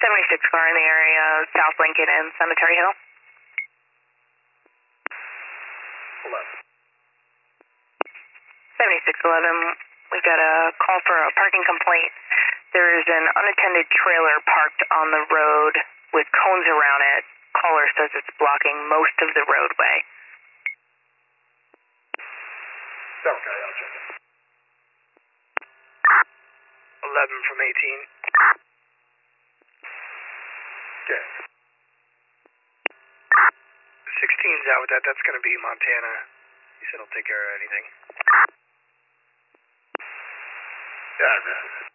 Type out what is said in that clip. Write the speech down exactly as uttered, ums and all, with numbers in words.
seventy-six car in the area, South Lincoln and Cemetery Hill. eleven. seventy-six eleven, we got a call for a parking complaint. There is an unattended trailer parked on the road with cones around it. Caller says it's blocking most of the roadway. Okay, I'll check it. eleven from eighteen. Okay. sixteen's out with that. That's going to be Montana. He said he'll take care of anything. Yeah,